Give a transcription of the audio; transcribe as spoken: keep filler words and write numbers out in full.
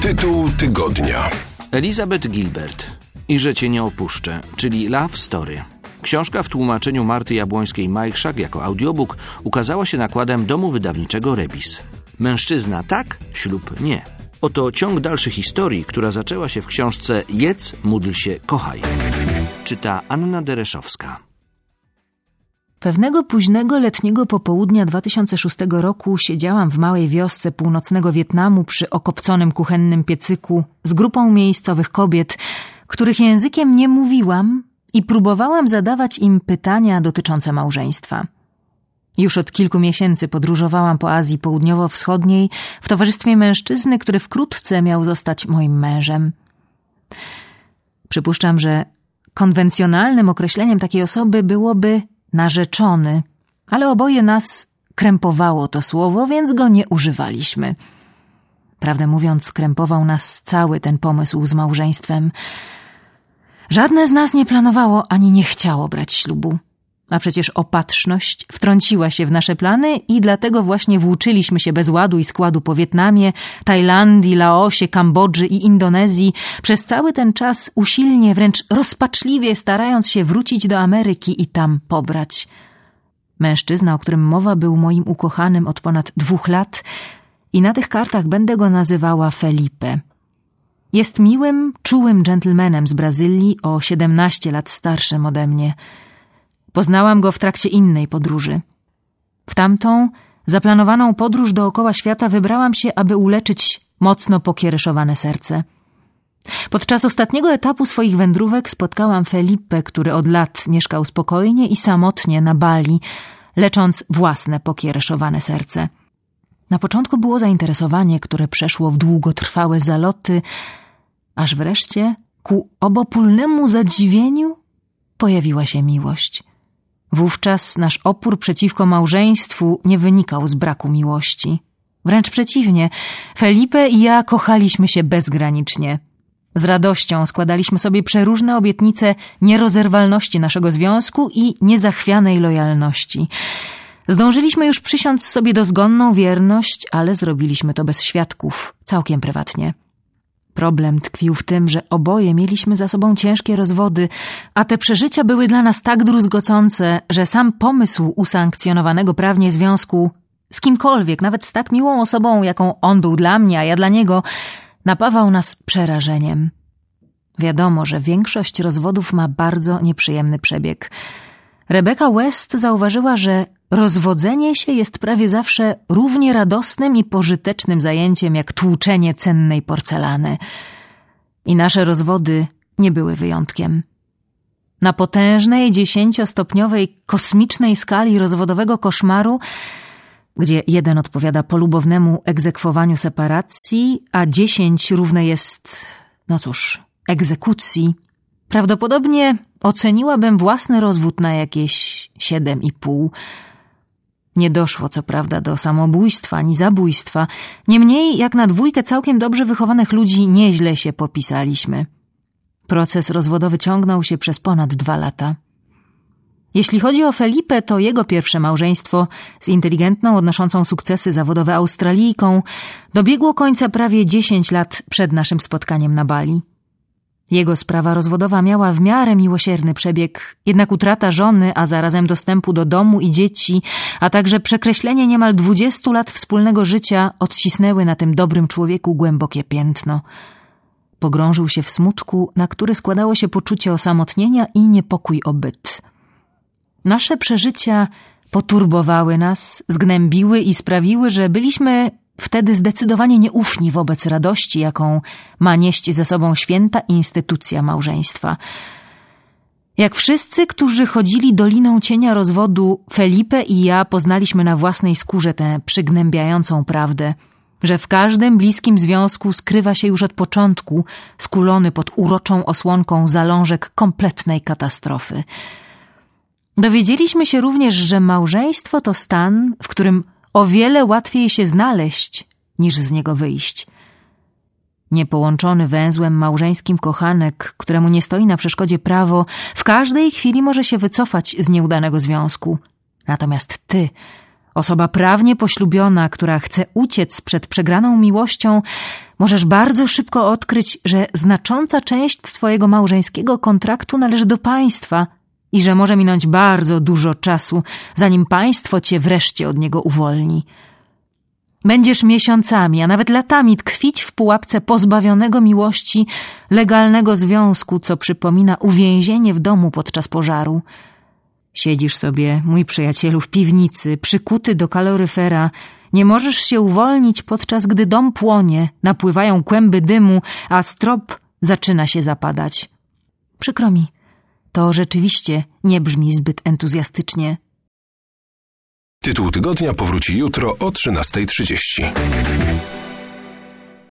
Tytuł tygodnia. Elizabeth Gilbert i Że cię nie opuszczę, czyli Love Story. Książka w tłumaczeniu Marty Jabłońskiej-Majchrzak jako audiobook ukazała się nakładem domu wydawniczego Rebis. Mężczyzna tak, ślub nie. Oto ciąg dalszy historii, która zaczęła się w książce Jedz, módl się, kochaj. Czyta Anna Dereszowska. Pewnego późnego letniego popołudnia dwa tysiące szóstego roku siedziałam w małej wiosce północnego Wietnamu przy okopconym kuchennym piecyku z grupą miejscowych kobiet, których językiem nie mówiłam, i próbowałam zadawać im pytania dotyczące małżeństwa. Już od kilku miesięcy podróżowałam po Azji Południowo-Wschodniej w towarzystwie mężczyzny, który wkrótce miał zostać moim mężem. Przypuszczam, że konwencjonalnym określeniem takiej osoby byłoby narzeczony, ale oboje nas krępowało to słowo, więc go nie używaliśmy. Prawdę mówiąc, krępował nas cały ten pomysł z małżeństwem. Żadne z nas nie planowało ani nie chciało brać ślubu. A przecież opatrzność wtrąciła się w nasze plany i dlatego właśnie włóczyliśmy się bez ładu i składu po Wietnamie, Tajlandii, Laosie, Kambodży i Indonezji, przez cały ten czas usilnie, wręcz rozpaczliwie starając się wrócić do Ameryki i tam pobrać. Mężczyzna, o którym mowa, był moim ukochanym od ponad dwóch lat i na tych kartach będę go nazywała Felipe. Jest miłym, czułym dżentelmenem z Brazylii, o siedemnaście lat starszym ode mnie. Poznałam go w trakcie innej podróży. W tamtą, zaplanowaną podróż dookoła świata wybrałam się, aby uleczyć mocno pokiereszowane serce. Podczas ostatniego etapu swoich wędrówek spotkałam Felipe, który od lat mieszkał spokojnie i samotnie na Bali, lecząc własne pokiereszowane serce. Na początku było zainteresowanie, które przeszło w długotrwałe zaloty, aż wreszcie ku obopólnemu zadziwieniu pojawiła się miłość. Wówczas nasz opór przeciwko małżeństwu nie wynikał z braku miłości. Wręcz przeciwnie, Felipe i ja kochaliśmy się bezgranicznie. Z radością składaliśmy sobie przeróżne obietnice nierozerwalności naszego związku i niezachwianej lojalności. Zdążyliśmy już przysiąc sobie dozgonną wierność, ale zrobiliśmy to bez świadków, całkiem prywatnie. Problem tkwił w tym, że oboje mieliśmy za sobą ciężkie rozwody, a te przeżycia były dla nas tak druzgocące, że sam pomysł usankcjonowanego prawnie związku z kimkolwiek, nawet z tak miłą osobą, jaką on był dla mnie, a ja dla niego, napawał nas przerażeniem. Wiadomo, że większość rozwodów ma bardzo nieprzyjemny przebieg. Rebecca West zauważyła, że rozwodzenie się jest prawie zawsze równie radosnym i pożytecznym zajęciem jak tłuczenie cennej porcelany. I nasze rozwody nie były wyjątkiem. Na potężnej, dziesięciostopniowej, kosmicznej skali rozwodowego koszmaru, gdzie jeden odpowiada polubownemu egzekwowaniu separacji, a dziesięć równe jest, no cóż, egzekucji, prawdopodobnie oceniłabym własny rozwód na jakieś siedem i pół. Nie doszło co prawda do samobójstwa ani zabójstwa, niemniej jak na dwójkę całkiem dobrze wychowanych ludzi nieźle się popisaliśmy. Proces rozwodowy ciągnął się przez ponad dwa lata. Jeśli chodzi o Felipe, to jego pierwsze małżeństwo z inteligentną, odnoszącą sukcesy zawodowe Australijką dobiegło końca prawie dziesięć lat przed naszym spotkaniem na Bali. Jego sprawa rozwodowa miała w miarę miłosierny przebieg, jednak utrata żony, a zarazem dostępu do domu i dzieci, a także przekreślenie niemal dwudziestu lat wspólnego życia odcisnęły na tym dobrym człowieku głębokie piętno. Pogrążył się w smutku, na który składało się poczucie osamotnienia i niepokój o byt. Nasze przeżycia poturbowały nas, zgnębiły i sprawiły, że byliśmy wtedy zdecydowanie nieufni wobec radości, jaką ma nieść ze sobą święta instytucja małżeństwa. Jak wszyscy, którzy chodzili doliną cienia rozwodu, Felipe i ja poznaliśmy na własnej skórze tę przygnębiającą prawdę, że w każdym bliskim związku skrywa się już od początku, skulony pod uroczą osłonką zalążek kompletnej katastrofy. Dowiedzieliśmy się również, że małżeństwo to stan, w którym o wiele łatwiej się znaleźć, niż z niego wyjść. Niepołączony węzłem małżeńskim kochanek, któremu nie stoi na przeszkodzie prawo, w każdej chwili może się wycofać z nieudanego związku. Natomiast ty Osoba prawnie poślubiona, która chce uciec przed przegraną miłością, możesz bardzo szybko odkryć, że znacząca część twojego małżeńskiego kontraktu należy do państwa i że może minąć bardzo dużo czasu, zanim państwo cię wreszcie od niego uwolni. Będziesz miesiącami, a nawet latami tkwić w pułapce pozbawionego miłości legalnego związku, co przypomina uwięzienie w domu podczas pożaru. Siedzisz sobie, mój przyjacielu, w piwnicy, przykuty do kaloryfera. Nie możesz się uwolnić, podczas gdy dom płonie, napływają kłęby dymu, a strop zaczyna się zapadać. Przykro mi, to rzeczywiście nie brzmi zbyt entuzjastycznie. Tytuł tygodnia powróci jutro o trzynasta trzydzieści.